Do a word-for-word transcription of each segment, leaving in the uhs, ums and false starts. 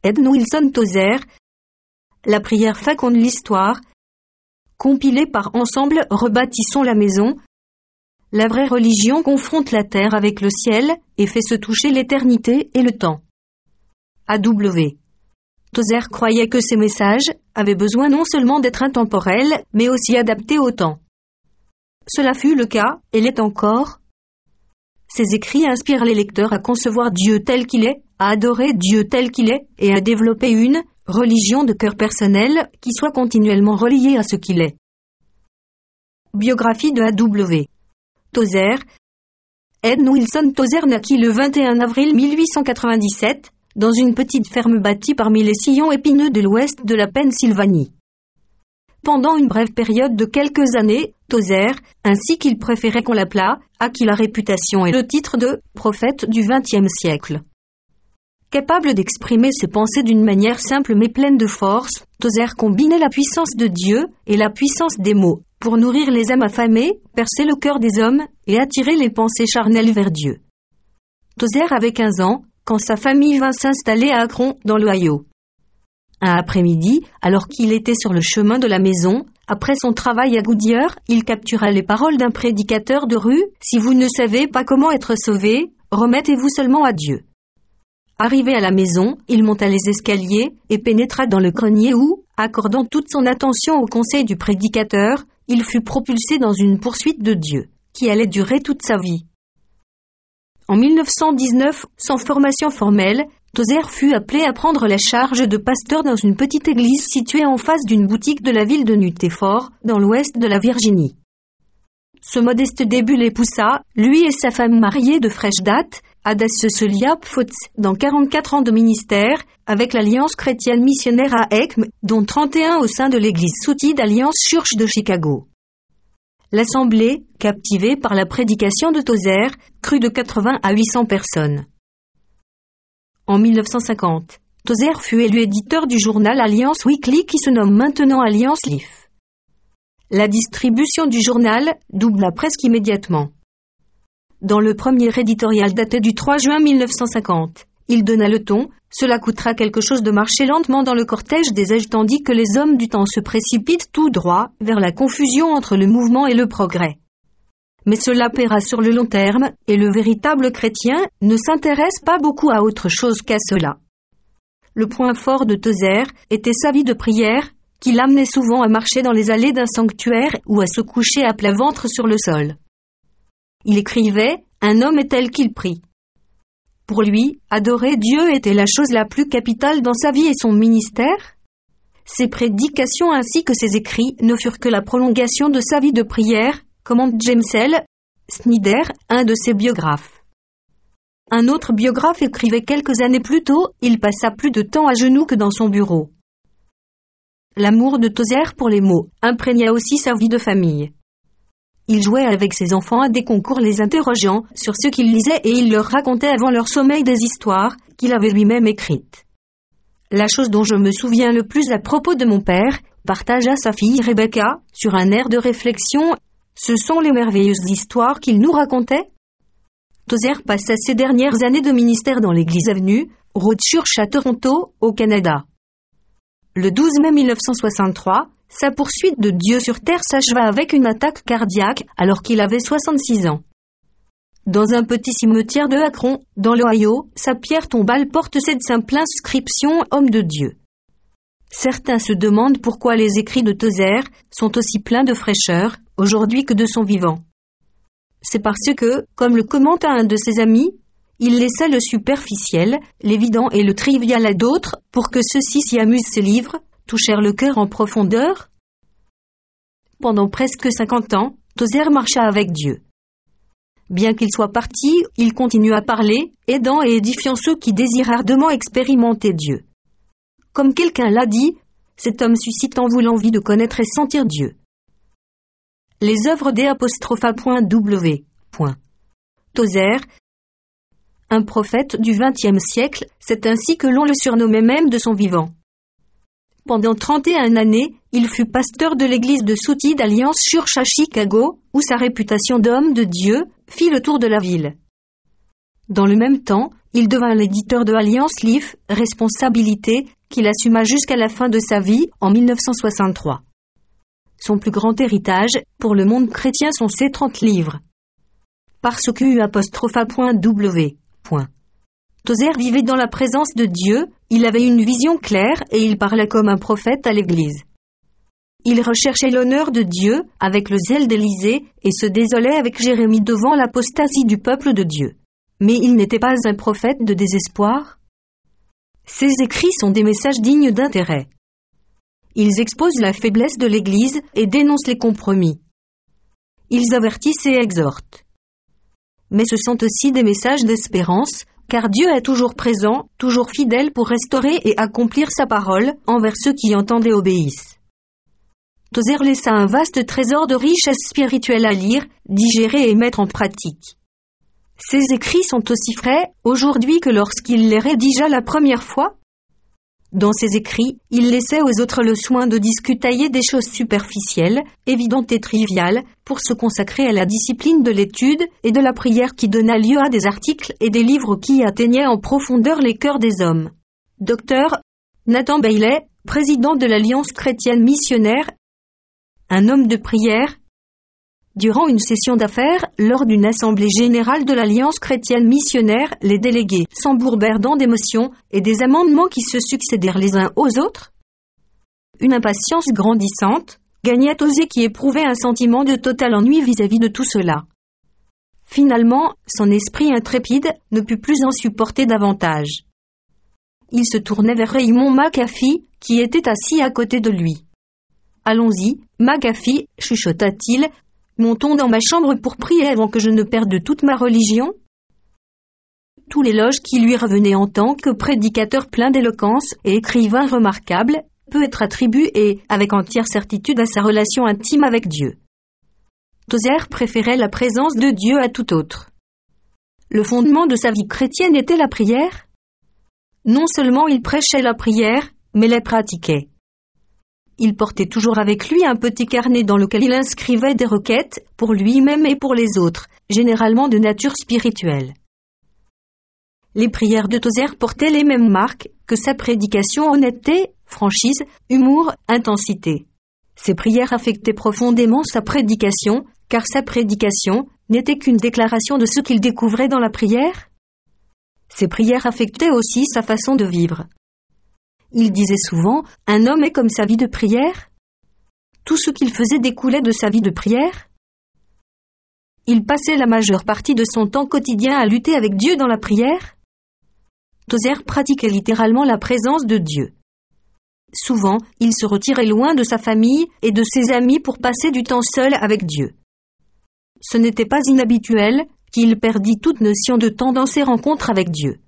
Edmund Wilson Tozer. La prière féconde l'histoire. Compilée par Ensemble Rebâtissons la maison. La vraie religion confronte la terre avec le ciel et fait se toucher l'éternité et le temps. A W Tozer croyait que ces messages avaient besoin non seulement d'être intemporels, mais aussi adaptés au temps. Cela fut le cas, et l'est encore. Ces écrits inspirent les lecteurs à concevoir Dieu tel qu'il est, à adorer Dieu tel qu'il est, et à développer une religion de cœur personnel qui soit continuellement reliée à ce qu'il est. Biographie de A W Tozer. Edmund Wilson Tozer naquit le vingt et un avril mille huit cent quatre-vingt-dix-sept dans une petite ferme bâtie parmi les sillons épineux de l'ouest de la Pennsylvanie. Pendant une brève période de quelques années, Tozer, ainsi qu'il préférait qu'on l'appelât, acquit la réputation et le titre de « prophète du vingtième siècle ». Capable d'exprimer ses pensées d'une manière simple mais pleine de force, Tozer combinait la puissance de Dieu et la puissance des mots pour nourrir les âmes affamées, percer le cœur des hommes et attirer les pensées charnelles vers Dieu. Tozer avait quinze ans quand sa famille vint s'installer à Akron, dans l'Ohio. Un après-midi, alors qu'il était sur le chemin de la maison, après son travail à Goodyear, il captura les paroles d'un prédicateur de rue « Si vous ne savez pas comment être sauvé, remettez-vous seulement à Dieu ». Arrivé à la maison, il monta les escaliers et pénétra dans le grenier où, accordant toute son attention au conseil du prédicateur, il fut propulsé dans une poursuite de Dieu, qui allait durer toute sa vie. En mille neuf cent dix-neuf, sans formation formelle, Tozer fut appelé à prendre la charge de pasteur dans une petite église située en face d'une boutique de la ville de Nutefor, dans l'ouest de la Virginie. Ce modeste début les poussa, lui et sa femme mariée de fraîche date, à Dasseselia Pfotz, dans quarante-quatre ans de ministère, avec l'Alliance chrétienne missionnaire à Ecme, dont trente et un au sein de l'église Souti d'Alliance Church de Chicago. L'assemblée, captivée par la prédication de Tozer, crut de quatre-vingts à huit cents personnes. En mille neuf cent cinquante, Tozer fut élu éditeur du journal Alliance Weekly qui se nomme maintenant Alliance Leaf. La distribution du journal doubla presque immédiatement. Dans le premier éditorial daté du trois juin mille neuf cent cinquante, il donna le ton « Cela coûtera quelque chose de marcher lentement dans le cortège des âges tandis que les hommes du temps se précipitent tout droit vers la confusion entre le mouvement et le progrès. Mais cela paiera sur le long terme, et le véritable chrétien ne s'intéresse pas beaucoup à autre chose qu'à cela. » Le point fort de Tozer était sa vie de prière, qui l'amenait souvent à marcher dans les allées d'un sanctuaire ou à se coucher à plat ventre sur le sol. Il écrivait « Un homme est tel qu'il prie ». Pour lui, adorer Dieu était la chose la plus capitale dans sa vie et son ministère. Ses prédications ainsi que ses écrits ne furent que la prolongation de sa vie de prière, commente James L. Snyder, un de ses biographes. Un autre biographe écrivait quelques années plus tôt, il passa plus de temps à genoux que dans son bureau. L'amour de Tozer pour les mots imprégna aussi sa vie de famille. Il jouait avec ses enfants à des concours les interrogeant sur ce qu'ils lisaient et il leur racontait avant leur sommeil des histoires qu'il avait lui-même écrites. La chose dont je me souviens le plus à propos de mon père, partagea sa fille Rebecca, sur un air de réflexion, ce sont les merveilleuses histoires qu'il nous racontait. Tozer passa ses dernières années de ministère dans l'église Avenue, Road Church à Toronto, au Canada. Le douze mai mille neuf cent soixante-trois, sa poursuite de Dieu sur terre s'acheva avec une attaque cardiaque alors qu'il avait soixante-six ans. Dans un petit cimetière de Akron, dans l'Ohio, sa pierre tombale porte cette simple inscription « Homme de Dieu ». Certains se demandent pourquoi les écrits de Tozer sont aussi pleins de fraîcheur, aujourd'hui que de son vivant. C'est parce que, comme le commenta un de ses amis, il laissait le superficiel, l'évident et le trivial à d'autres pour que ceux-ci s'y amusent. Ses livres touchèrent le cœur en profondeur. Pendant presque cinquante ans, Tozer marcha avec Dieu. Bien qu'il soit parti, il continue à parler, aidant et édifiant ceux qui désirent ardemment expérimenter Dieu. Comme quelqu'un l'a dit, cet homme suscite en vous l'envie de connaître et sentir Dieu. Les œuvres d'E.W. Tozer, un prophète du vingtième siècle, c'est ainsi que l'on le surnommait même de son vivant. Pendant trente et une années, il fut pasteur de l'église de Souti d'Alliance Church à Chicago, où sa réputation d'homme de Dieu fit le tour de la ville. Dans le même temps, il devint l'éditeur de Alliance Life, responsabilité qu'il assuma jusqu'à la fin de sa vie, en mille neuf cent soixante-trois. Son plus grand héritage, pour le monde chrétien, sont ses trente livres. Parce que apostrophe.w. Tozer vivait dans la présence de Dieu, il avait une vision claire et il parlait comme un prophète à l'Église. Il recherchait l'honneur de Dieu avec le zèle d'Élisée et se désolait avec Jérémie devant l'apostasie du peuple de Dieu. Mais il n'était pas un prophète de désespoir. Ses écrits sont des messages dignes d'intérêt. Ils exposent la faiblesse de l'Église et dénoncent les compromis. Ils avertissent et exhortent. Mais ce sont aussi des messages d'espérance, car Dieu est toujours présent, toujours fidèle pour restaurer et accomplir sa parole envers ceux qui entendent et obéissent. Tozer laissa un vaste trésor de richesses spirituelles à lire, digérer et mettre en pratique. Ses écrits sont aussi frais aujourd'hui que lorsqu'il les rédigea la première fois. Dans ses écrits, il laissait aux autres le soin de discutailler des choses superficielles, évidentes et triviales, pour se consacrer à la discipline de l'étude et de la prière qui donna lieu à des articles et des livres qui atteignaient en profondeur les cœurs des hommes. Docteur Nathan Bailey, président de l'Alliance chrétienne missionnaire, un homme de prière. Durant une session d'affaires, lors d'une assemblée générale de l'Alliance chrétienne missionnaire, les délégués s'embourbèrent dans d'émotions et des amendements qui se succédèrent les uns aux autres. Une impatience grandissante gagnait Tozer qui éprouvait un sentiment de total ennui vis-à-vis de tout cela. Finalement, son esprit intrépide ne put plus en supporter davantage. Il se tournait vers Raymond McAfee, qui était assis à côté de lui. « Allons-y, McAfee, chuchota-t-il, montons dans ma chambre pour prier avant que je ne perde toute ma religion ?» Tout l'éloge qui lui revenait en tant que prédicateur plein d'éloquence et écrivain remarquable peut être attribué, avec entière certitude, à sa relation intime avec Dieu. Tozer préférait la présence de Dieu à tout autre. Le fondement de sa vie chrétienne était la prière. Non seulement il prêchait la prière, mais la pratiquait. Il portait toujours avec lui un petit carnet dans lequel il inscrivait des requêtes, pour lui-même et pour les autres, généralement de nature spirituelle. Les prières de Tozer portaient les mêmes marques que sa prédication: honnêteté, franchise, humour, intensité. Ces prières affectaient profondément sa prédication, car sa prédication n'était qu'une déclaration de ce qu'il découvrait dans la prière. Ces prières affectaient aussi sa façon de vivre. Il disait souvent, un homme est comme sa vie de prière. Tout ce qu'il faisait découlait de sa vie de prière. Il passait la majeure partie de son temps quotidien à lutter avec Dieu dans la prière. Tozer pratiquait littéralement la présence de Dieu. Souvent, il se retirait loin de sa famille et de ses amis pour passer du temps seul avec Dieu. Ce n'était pas inhabituel qu'il perdît toute notion de temps dans ses rencontres avec Dieu.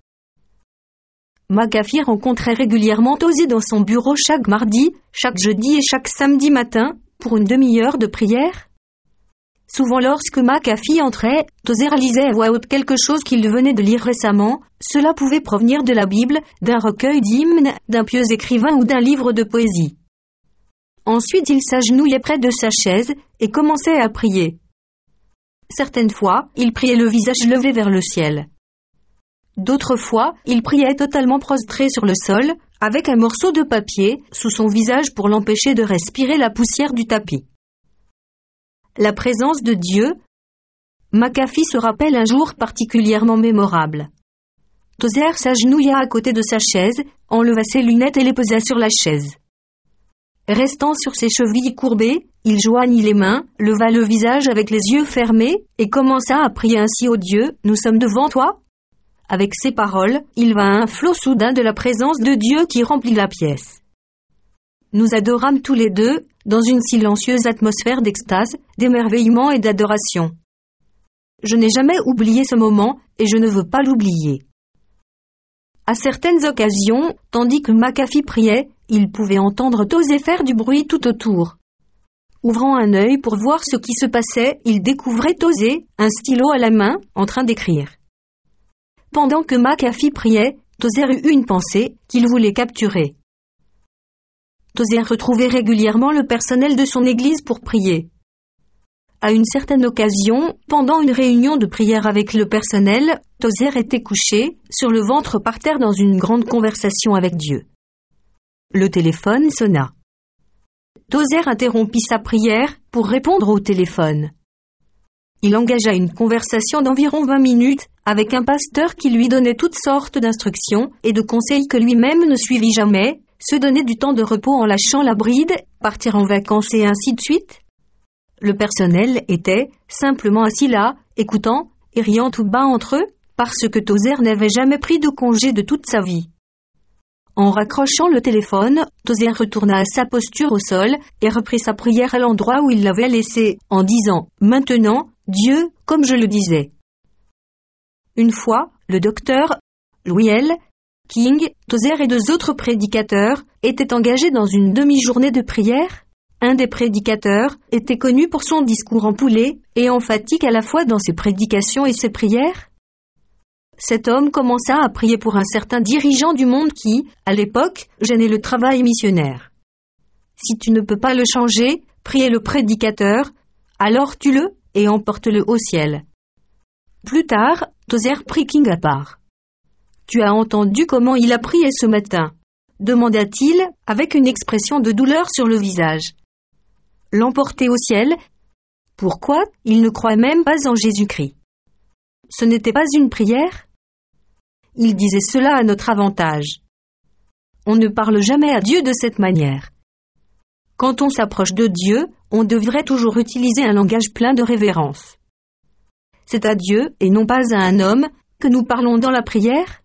McAfee rencontrait régulièrement Tozer dans son bureau chaque mardi, chaque jeudi et chaque samedi matin, pour une demi-heure de prière. Souvent lorsque McAfee entrait, Tozer lisait à voix haute quelque chose qu'il venait de lire récemment. Cela pouvait provenir de la Bible, d'un recueil d'hymnes, d'un pieux écrivain ou d'un livre de poésie. Ensuite il s'agenouillait près de sa chaise et commençait à prier. Certaines fois, il priait le visage levé vers le ciel. D'autres fois, il priait totalement prostré sur le sol, avec un morceau de papier sous son visage pour l'empêcher de respirer la poussière du tapis. La présence de Dieu. McAfee se rappelle un jour particulièrement mémorable. Tozer s'agenouilla à côté de sa chaise, enleva ses lunettes et les posa sur la chaise. Restant sur ses chevilles courbées, il joignit les mains, leva le visage avec les yeux fermés et commença à prier ainsi: « Ô Dieu, nous sommes devant toi ?» Avec ces paroles, il vint un flot soudain de la présence de Dieu qui remplit la pièce. Nous adorâmes tous les deux, dans une silencieuse atmosphère d'extase, d'émerveillement et d'adoration. Je n'ai jamais oublié ce moment, et je ne veux pas l'oublier. À certaines occasions, tandis que McAfee priait, il pouvait entendre Tozer faire du bruit tout autour. Ouvrant un œil pour voir ce qui se passait, il découvrait Tozer, un stylo à la main, en train d'écrire. Pendant que McAfee priait, Tozer eut une pensée qu'il voulait capturer. Tozer retrouvait régulièrement le personnel de son église pour prier. À une certaine occasion, pendant une réunion de prière avec le personnel, Tozer était couché, sur le ventre par terre dans une grande conversation avec Dieu. Le téléphone sonna. Tozer interrompit sa prière pour répondre au téléphone. Il engagea une conversation d'environ vingt minutes avec un pasteur qui lui donnait toutes sortes d'instructions et de conseils que lui-même ne suivit jamais, se donner du temps de repos en lâchant la bride, partir en vacances et ainsi de suite. Le personnel était simplement assis là, écoutant et riant tout bas entre eux, parce que Tozer n'avait jamais pris de congé de toute sa vie. En raccrochant le téléphone, Tozer retourna à sa posture au sol et reprit sa prière à l'endroit où il l'avait laissée, en disant « Maintenant, Dieu, comme je le disais ». Une fois, le docteur Louis L. King, Tozer et deux autres prédicateurs étaient engagés dans une demi-journée de prière. Un des prédicateurs était connu pour son discours empoulé et emphatique à la fois dans ses prédications et ses prières. Cet homme commença à prier pour un certain dirigeant du monde qui, à l'époque, gênait le travail missionnaire. Si tu ne peux pas le changer, priez le prédicateur, alors tue-le et emporte-le au ciel. Plus tard, Tozer prit King à part. Tu as entendu comment il a prié ce matin, demanda-t-il, avec une expression de douleur sur le visage. L'emporter au ciel? Pourquoi? Il ne croit même pas en Jésus-Christ. Ce n'était pas une prière? Il disait cela à notre avantage. On ne parle jamais à Dieu de cette manière. Quand on s'approche de Dieu, on devrait toujours utiliser un langage plein de révérence. C'est à Dieu, et non pas à un homme, que nous parlons dans la prière.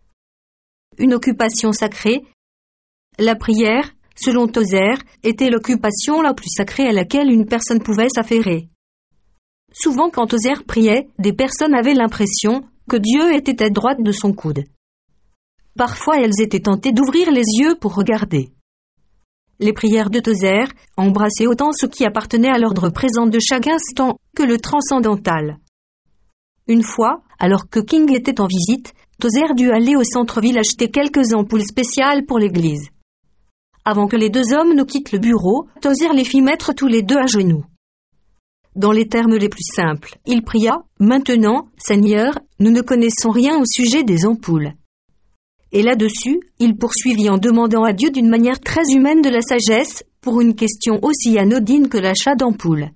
Une occupation sacrée. La prière, selon Tozer, était l'occupation la plus sacrée à laquelle une personne pouvait s'affairer. Souvent quand Tozer priait, des personnes avaient l'impression que Dieu était à droite de son coude. Parfois elles étaient tentées d'ouvrir les yeux pour regarder. Les prières de Tozer embrassaient autant ce qui appartenait à l'ordre présent de chaque instant que le transcendantal. Une fois, alors que King était en visite, Tozer dut aller au centre-ville acheter quelques ampoules spéciales pour l'église. Avant que les deux hommes ne quittent le bureau, Tozer les fit mettre tous les deux à genoux. Dans les termes les plus simples, il pria « Maintenant, Seigneur, nous ne connaissons rien au sujet des ampoules. » Et là-dessus, il poursuivit en demandant à Dieu d'une manière très humaine de la sagesse pour une question aussi anodine que l'achat d'ampoules.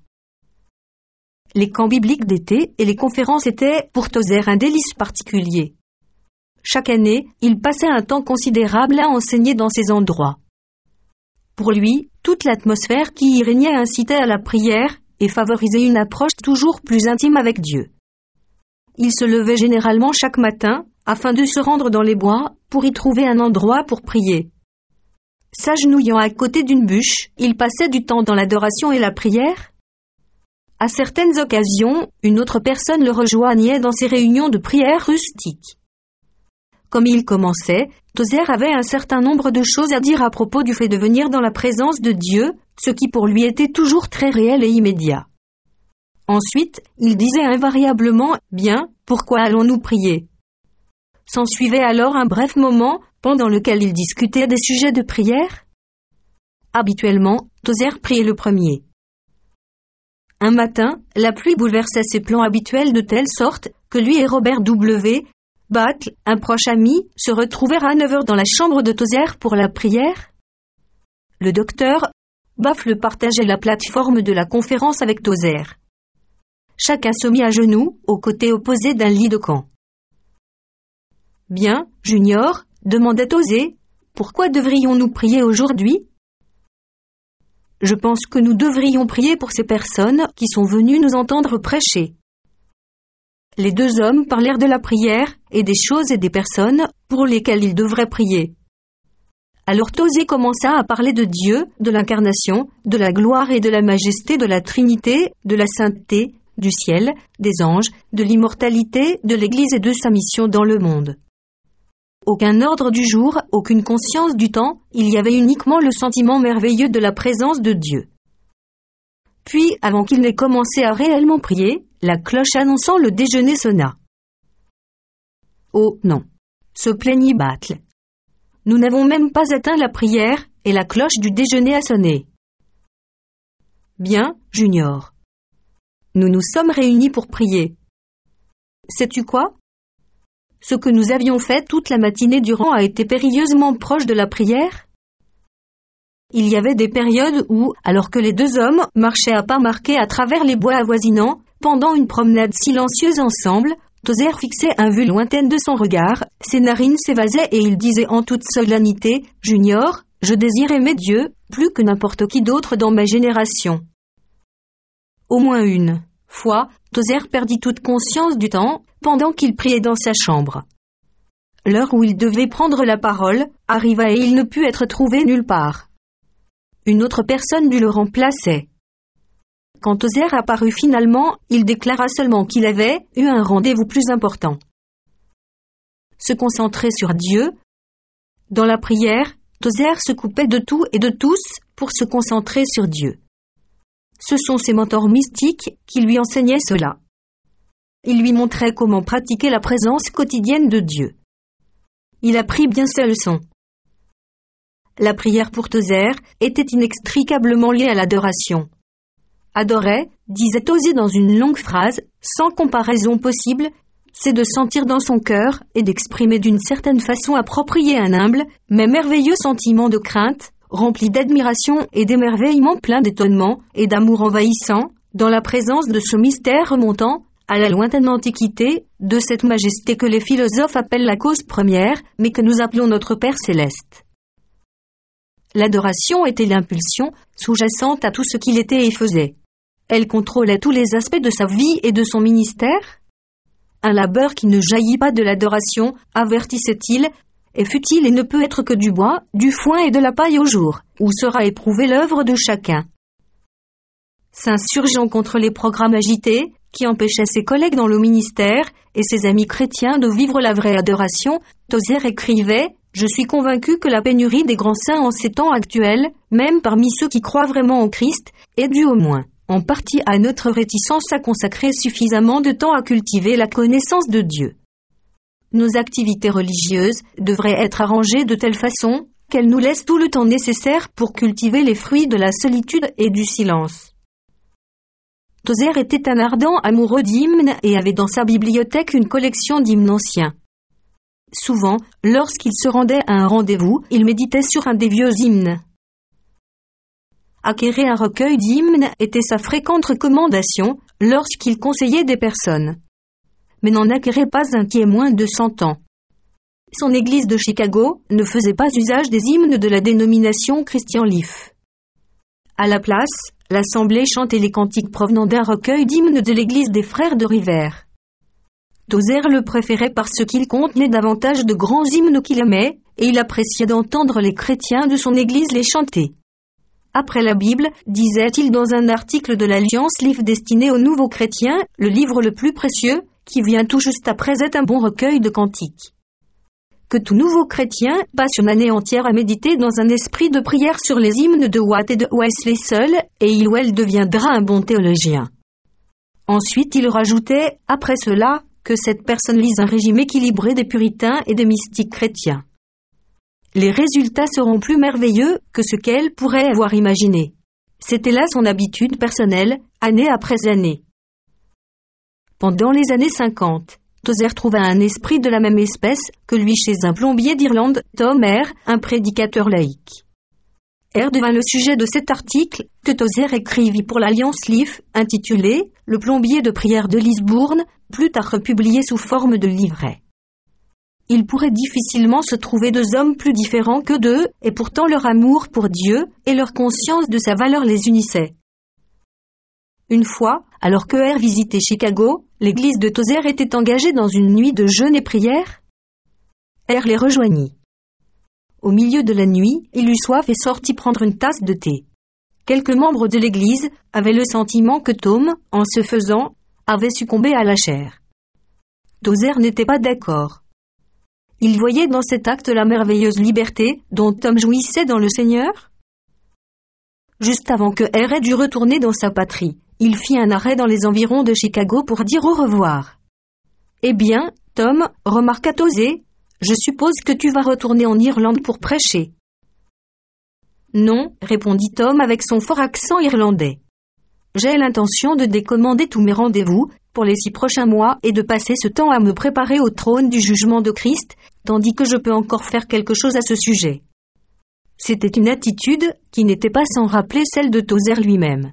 Les camps bibliques d'été et les conférences étaient pour Tozer un délice particulier. Chaque année, il passait un temps considérable à enseigner dans ces endroits. Pour lui, toute l'atmosphère qui y régnait incitait à la prière et favorisait une approche toujours plus intime avec Dieu. Il se levait généralement chaque matin afin de se rendre dans les bois pour y trouver un endroit pour prier. S'agenouillant à côté d'une bûche, il passait du temps dans l'adoration et la prière. À certaines occasions, une autre personne le rejoignait dans ses réunions de prière rustiques. Comme il commençait, Tozer avait un certain nombre de choses à dire à propos du fait de venir dans la présence de Dieu, ce qui pour lui était toujours très réel et immédiat. Ensuite, il disait invariablement « Bien, pourquoi allons-nous prier ?» S'ensuivait alors un bref moment pendant lequel il discutait des sujets de prière. Habituellement, Tozer priait le premier. Un matin, la pluie bouleversa ses plans habituels de telle sorte que lui et Robert W. Battle, un proche ami, se retrouvèrent à neuf heures dans la chambre de Tozer pour la prière. Le docteur Baffle partageait la plateforme de la conférence avec Tozer. Chacun se mit à genoux, au côté opposé d'un lit de camp. « Bien, Junior, demandait Tozer, pourquoi devrions-nous prier aujourd'hui ? » « Je pense que nous devrions prier pour ces personnes qui sont venues nous entendre prêcher. » Les deux hommes parlèrent de la prière et des choses et des personnes pour lesquelles ils devraient prier. Alors Tozer commença à parler de Dieu, de l'incarnation, de la gloire et de la majesté de la Trinité, de la sainteté, du ciel, des anges, de l'immortalité, de l'Église et de sa mission dans le monde. Aucun ordre du jour, aucune conscience du temps, il y avait uniquement le sentiment merveilleux de la présence de Dieu. Puis, avant qu'il n'ait commencé à réellement prier, la cloche annonçant le déjeuner sonna. « Oh non !» se plaignit Battle. « Nous n'avons même pas atteint la prière et la cloche du déjeuner a sonné. »« Bien, Junior. nous nous sommes réunis pour prier. Sais-tu quoi? Ce que nous avions fait toute la matinée durant a été périlleusement proche de la prière. Il y avait des périodes où, alors que les deux hommes marchaient à pas marqués à travers les bois avoisinants, pendant une promenade silencieuse ensemble, Tozer fixait un vue lointaine de son regard, ses narines s'évasaient et il disait en toute solennité, « Junior, je désire aimer Dieu, plus que n'importe qui d'autre dans ma génération. » Au moins une fois, Tozer perdit toute conscience du temps, pendant qu'il priait dans sa chambre. L'heure où il devait prendre la parole arriva et il ne put être trouvé nulle part. Une autre personne dut le remplacer. Quand Tozer apparut finalement, il déclara seulement qu'il avait eu un rendez-vous plus important. Se concentrer sur Dieu. Dans la prière, Tozer se coupait de tout et de tous pour se concentrer sur Dieu. Ce sont ses mentors mystiques qui lui enseignaient cela. Ils lui montraient comment pratiquer la présence quotidienne de Dieu. Il apprit bien sa leçon. La prière pour Tozer était inextricablement liée à l'adoration. Adorer, disait Tozer dans une longue phrase, sans comparaison possible, c'est de sentir dans son cœur et d'exprimer d'une certaine façon appropriée un humble, mais merveilleux sentiment de crainte, rempli d'admiration et d'émerveillement plein d'étonnement et d'amour envahissant, dans la présence de ce mystère remontant à la lointaine antiquité, de cette majesté que les philosophes appellent la cause première, mais que nous appelons notre Père céleste. L'adoration était l'impulsion sous-jacente à tout ce qu'il était et faisait. Elle contrôlait tous les aspects de sa vie et de son ministère. Un labeur qui ne jaillit pas de l'adoration, avertissait-il, est futile et ne peut être que du bois, du foin et de la paille au jour, où sera éprouvée l'œuvre de chacun. S'insurgeant contre les programmes agités, qui empêchaient ses collègues dans le ministère et ses amis chrétiens de vivre la vraie adoration, Tozer écrivait « Je suis convaincu que la pénurie des grands saints en ces temps actuels, même parmi ceux qui croient vraiment en Christ, est due au moins, en partie à notre réticence à consacrer suffisamment de temps à cultiver la connaissance de Dieu. Nos activités religieuses devraient être arrangées de telle façon qu'elles nous laissent tout le temps nécessaire pour cultiver les fruits de la solitude et du silence. » Tozer était un ardent amoureux d'hymnes et avait dans sa bibliothèque une collection d'hymnes anciens. Souvent, lorsqu'il se rendait à un rendez-vous, il méditait sur un des vieux hymnes. Acquérir un recueil d'hymnes était sa fréquente recommandation lorsqu'il conseillait des personnes. Mais n'en acquérait pas un qui ait moins de cent ans. Son église de Chicago ne faisait pas usage des hymnes de la dénomination Christian Leaf. À la place, l'assemblée chantait les cantiques provenant d'un recueil d'hymnes de l'église des frères de Rivers. Tozer le préférait parce qu'il contenait davantage de grands hymnes qu'il aimait, et il appréciait d'entendre les chrétiens de son église les chanter. Après la Bible, disait-il dans un article de l'Alliance Leaf destiné aux nouveaux chrétiens, le livre le plus précieux, qui vient tout juste après, est un bon recueil de cantiques. Que tout nouveau chrétien passe une année entière à méditer dans un esprit de prière sur les hymnes de Watt et de Wesley seul, et il ou elle deviendra un bon théologien. Ensuite, il rajoutait, après cela, que cette personne lise un régime équilibré des puritains et des mystiques chrétiens. Les résultats seront plus merveilleux que ce qu'elle pourrait avoir imaginé. C'était là son habitude personnelle, année après année. Pendant les années cinquante, Tozer trouva un esprit de la même espèce que lui chez un plombier d'Irlande, Tom Eyre, un prédicateur laïque. Eyre devint le sujet de cet article que Tozer écrivit pour l'Alliance Leaf, intitulé « Le plombier de prière de Lisbourne », plus tard republié sous forme de livret. Il pourrait difficilement se trouver deux hommes plus différents que deux, et pourtant leur amour pour Dieu et leur conscience de sa valeur les unissaient. Une fois, alors que Eyre visitait Chicago, l'église de Tozer était engagée dans une nuit de jeûne et prière. Eyre les rejoignit. Au milieu de la nuit, il eut soif et sortit prendre une tasse de thé. Quelques membres de l'église avaient le sentiment que Tom, en se faisant, avait succombé à la chair. Tozer n'était pas d'accord. Il voyait dans cet acte la merveilleuse liberté dont Tom jouissait dans le Seigneur. Juste avant que Eyre ait dû retourner dans sa patrie, il fit un arrêt dans les environs de Chicago pour dire au revoir. « Eh bien, Tom, remarqua Tozer, je suppose que tu vas retourner en Irlande pour prêcher. »« Non, répondit Tom avec son fort accent irlandais. J'ai l'intention de décommander tous mes rendez-vous pour les six prochains mois et de passer ce temps à me préparer au trône du jugement de Christ, tandis que je peux encore faire quelque chose à ce sujet. C'était une attitude qui n'était pas sans rappeler celle de Tozer lui-même.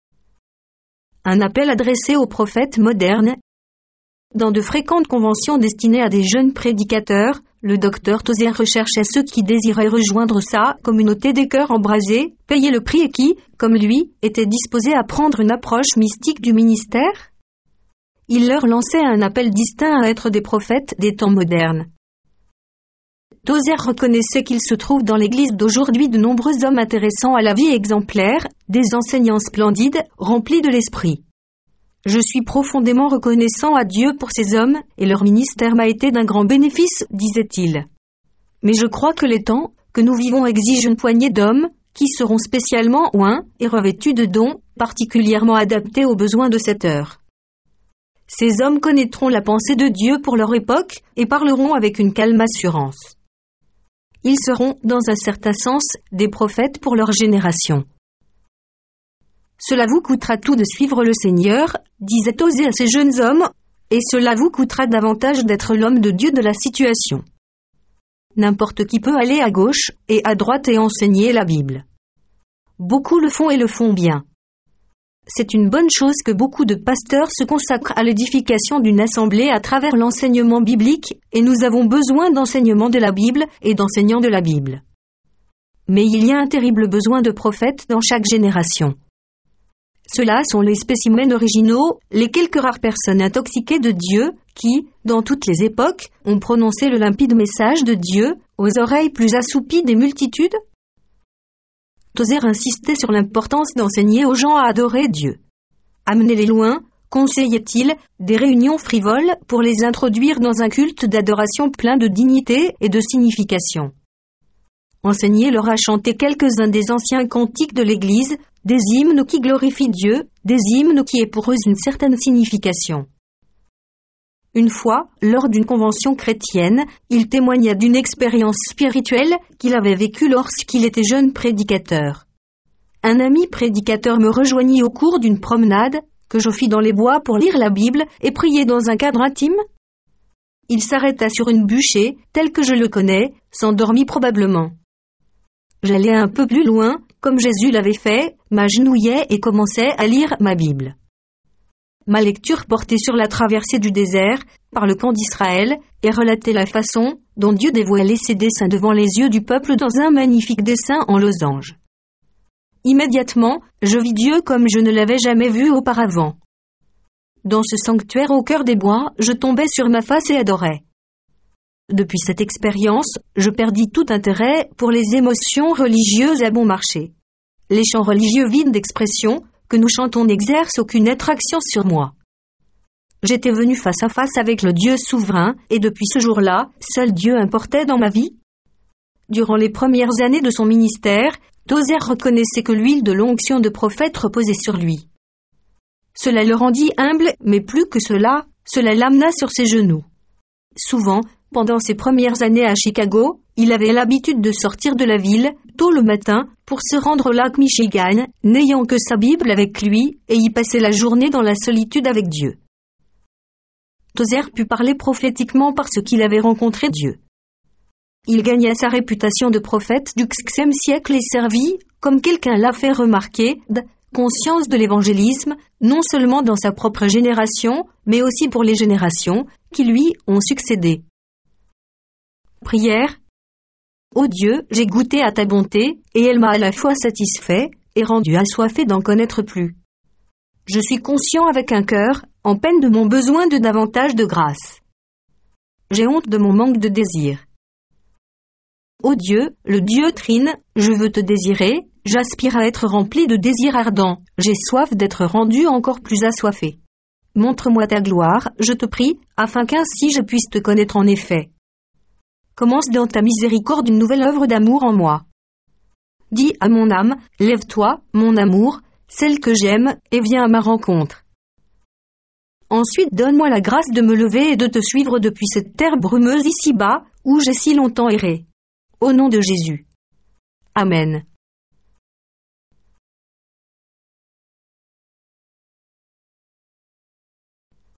Un appel adressé aux prophètes modernes. Dans de fréquentes conventions destinées à des jeunes prédicateurs, le docteur Tozer recherchait ceux qui désiraient rejoindre sa communauté des cœurs embrasés, payer le prix et qui, comme lui, étaient disposés à prendre une approche mystique du ministère. Il leur lançait un appel distinct à être des prophètes des temps modernes. Tozer reconnaissait qu'il se trouve dans l'Église d'aujourd'hui de nombreux hommes intéressants à la vie exemplaire, des enseignants splendides, remplis de l'esprit. Je suis profondément reconnaissant à Dieu pour ces hommes, et leur ministère m'a été d'un grand bénéfice, disait-il. Mais je crois que les temps que nous vivons exigent une poignée d'hommes, qui seront spécialement oints et revêtus de dons, particulièrement adaptés aux besoins de cette heure. Ces hommes connaîtront la pensée de Dieu pour leur époque, et parleront avec une calme assurance. Ils seront, dans un certain sens, des prophètes pour leur génération. Cela vous coûtera tout de suivre le Seigneur, disait Tozer à ces jeunes hommes, et cela vous coûtera davantage d'être l'homme de Dieu de la situation. N'importe qui peut aller à gauche et à droite et enseigner la Bible. Beaucoup le font et le font bien. C'est une bonne chose que beaucoup de pasteurs se consacrent à l'édification d'une assemblée à travers l'enseignement biblique, et nous avons besoin d'enseignement de la Bible et d'enseignants de la Bible. Mais il y a un terrible besoin de prophètes dans chaque génération. Ceux-là sont les spécimens originaux, les quelques rares personnes intoxiquées de Dieu, qui, dans toutes les époques, ont prononcé le limpide message de Dieu, aux oreilles plus assoupies des multitudes. Tozer insistait sur l'importance d'enseigner aux gens à adorer Dieu. Amenez-les loin, conseillait-il, des réunions frivoles pour les introduire dans un culte d'adoration plein de dignité et de signification. Enseignez-leur à chanter quelques-uns des anciens cantiques de l'Église, des hymnes qui glorifient Dieu, des hymnes qui aient pour eux une certaine signification. Une fois, lors d'une convention chrétienne, il témoigna d'une expérience spirituelle qu'il avait vécue lorsqu'il était jeune prédicateur. Un ami prédicateur me rejoignit au cours d'une promenade que je fis dans les bois pour lire la Bible et prier dans un cadre intime. Il s'arrêta sur une bûchée, tel que je le connais, s'endormit probablement. J'allais un peu plus loin, comme Jésus l'avait fait, m'agenouillais et commençais à lire ma Bible. Ma lecture portait sur la traversée du désert, par le camp d'Israël, et relatait la façon dont Dieu dévoilait ses desseins devant les yeux du peuple dans un magnifique dessin en losange. Immédiatement, je vis Dieu comme je ne l'avais jamais vu auparavant. Dans ce sanctuaire au cœur des bois, je tombais sur ma face et adorais. Depuis cette expérience, je perdis tout intérêt pour les émotions religieuses à bon marché. Les chants religieux vides d'expression que nous chantons n'exercent aucune attraction sur moi. J'étais venu face à face avec le Dieu souverain, et depuis ce jour-là, seul Dieu importait dans ma vie. Durant les premières années de son ministère, Tozer reconnaissait que l'huile de l'onction de prophète reposait sur lui. Cela le rendit humble, mais plus que cela, cela l'amena sur ses genoux. Souvent, pendant ses premières années à Chicago, il avait l'habitude de sortir de la ville, tôt le matin, pour se rendre au lac Michigan, n'ayant que sa Bible avec lui, et y passer la journée dans la solitude avec Dieu. Tozer put parler prophétiquement parce qu'il avait rencontré Dieu. Il gagna sa réputation de prophète du seizième siècle et servit, comme quelqu'un l'a fait remarquer, de conscience de l'évangélisme, non seulement dans sa propre génération, mais aussi pour les générations qui lui ont succédé. Prière. Ô Dieu, j'ai goûté à ta bonté, et elle m'a à la fois satisfait et rendu assoiffé d'en connaître plus. Je suis conscient avec un cœur, en peine de mon besoin de davantage de grâce. J'ai honte de mon manque de désir. Ô Dieu, le Dieu trine, je veux te désirer, j'aspire à être rempli de désirs ardents, j'ai soif d'être rendu encore plus assoiffé. Montre-moi ta gloire, je te prie, afin qu'ainsi je puisse te connaître en effet. Commence dans ta miséricorde une nouvelle œuvre d'amour en moi. Dis à mon âme, lève-toi, mon amour, celle que j'aime, et viens à ma rencontre. Ensuite donne-moi la grâce de me lever et de te suivre depuis cette terre brumeuse ici-bas, où j'ai si longtemps erré. Au nom de Jésus. Amen.